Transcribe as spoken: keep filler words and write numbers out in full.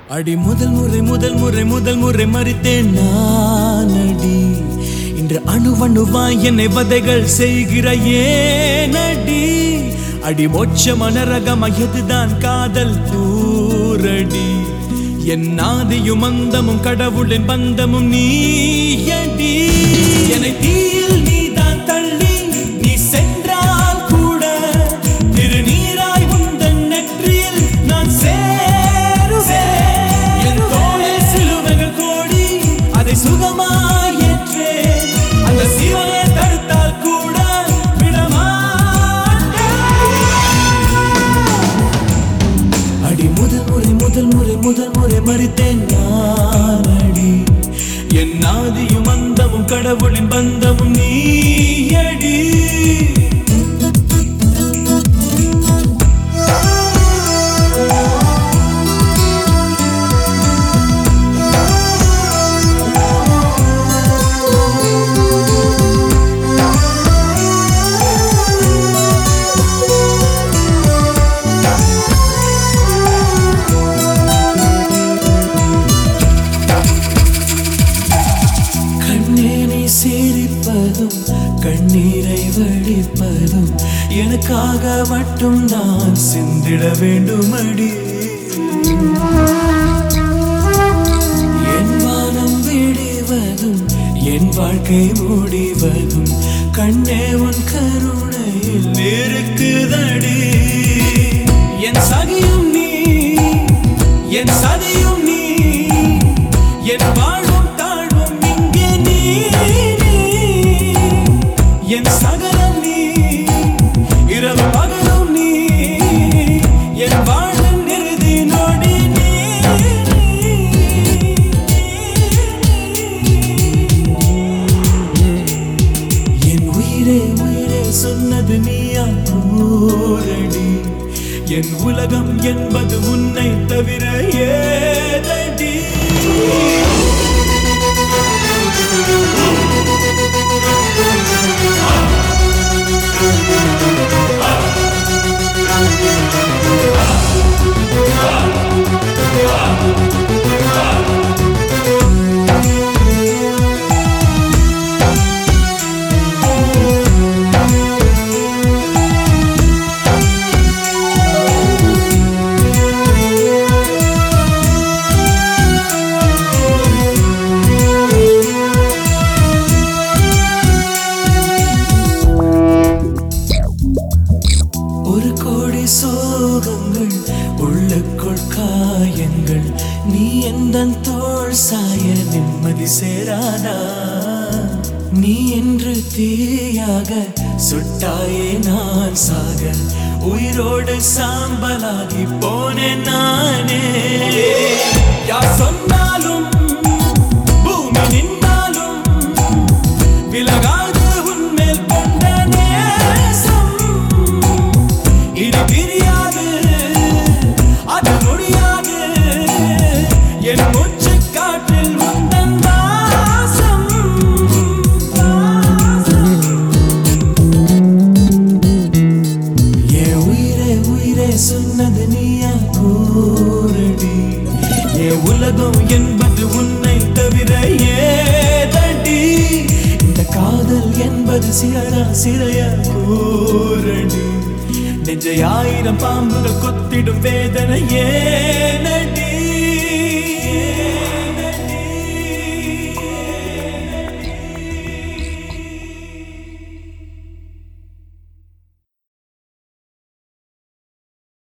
அடி முதல் முறை முதல் முறை முதல் முறை மறித்தேன் நான் அடி. இன்று அணுவணுவாய் என்னை வதைகள் செய்கிற ஏனடி. அடி மோட்சம நரகம எதுதான் காதல் தூரடி. என் ஆதியும் அந்தமும் கடவுளின் பந்தமும் நீயடி. என்னை தீயில் நீதான் தள்ளி நீ சென்றால் கூட திருநீராய் உந்தன் நெற்றியில் நான் சேருவேன். என் தோளில் சிலுவைகள் கோடி அதை சுகமாய் ஏற்றேன். அந்த சிவனை தடுத்தால் கூட விடமாட்டேன். அடி முதல் முறை முதல் முறை முதல் முறை மறித்தேன் நான் அடி. என் ஆதியும் அந்தமும் கடவுளின் பந்தமும் நீயடி. சிரிப்பதும் கண்ணீரை வடிப்பதும் எனக்காக மட்டும் நான் சிந்திட வேண்டும் அடி. என் வானம் விடுவதும் என் வாழ்க்கை முடிவதும் கண்ணே உன் கருணையில் இருக்குதடி. என் சகியும் நீ என் சதியும் நீ என் வாழ்வும் தாழ்வும் இங்கே நீ. என் சகலம் நீ இரவு பகலும் நீ என் வாழ்வின் இறுதி நொடி நீ. என் உயிரே உயிரே சொன்னது நீயா கூரடி. என் உலகம் என்பது உன்னை தவிர ஏதடி. ஒரு கோடி சோகங்கள் உள்ளுக்குள் காயங்கள் நீ எந்த தோள் சாய நிம்மதி சேராதா. நீ என்று தீயாக சுட்டாயே நான் சாக உயிரோடு சாம்பலாகி போனேன் நானே. யார் சொன்னாலும் பூமி நின்றாலும் விலகாது உன்மேல் கொண்ட நேசம். இது தெரியாது அது முடியாது என் மூச்சு காற்றில் உந்தன் வாசம். என் உயிரே உயிரே சொன்னது நீயா கூரடி. என் உலகம் என்பது உன்னை தவிர ஏதடி. இந்த காதல் என்பது சிறா சிறைய கூரடி. நெஞ்சை ஆயிரம் பாம்புகள் கொத்திடும் வேதனை ஏனடி.